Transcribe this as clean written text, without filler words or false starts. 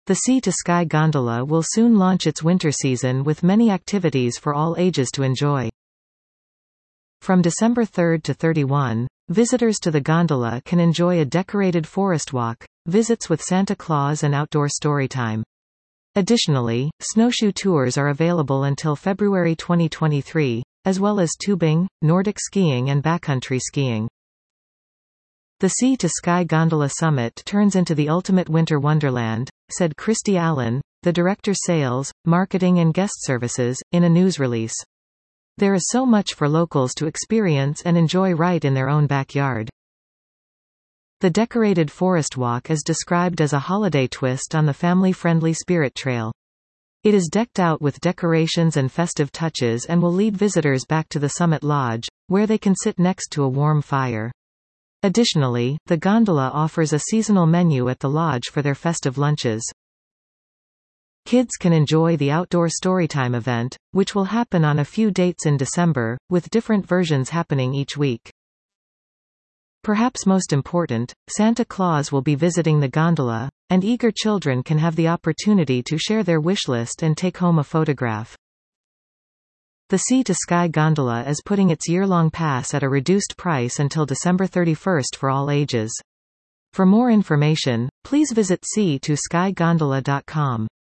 The Sea to Sky Gondola will soon launch its winter season with many activities for all ages to enjoy. From December 3 to 31, visitors to the gondola can enjoy a decorated forest walk, visits with Santa Claus and outdoor storytime. Additionally, snowshoe tours are available until February 2023, as well as tubing, Nordic skiing and backcountry skiing. The Sea to Sky Gondola Summit turns into the ultimate winter wonderland, said Christy Allen, the Director Sales, Marketing and Guest Services, in a news release. There is so much for locals to experience and enjoy right in their own backyard. The decorated forest walk is described as a holiday twist on the family-friendly Spirit Trail. It is decked out with decorations and festive touches and will lead visitors back to the Summit Lodge, where they can sit next to a warm fire. Additionally, the gondola offers a seasonal menu at the lodge for their festive lunches. Kids can enjoy the outdoor storytime event, which will happen on a few dates in December, with different versions happening each week. Perhaps most important, Santa Claus will be visiting the gondola, and eager children can have the opportunity to share their wish list and take home a photograph. The Sea to Sky Gondola is putting its year-long pass at a reduced price until December 31 for all ages. For more information, please visit sea2skygondola.com.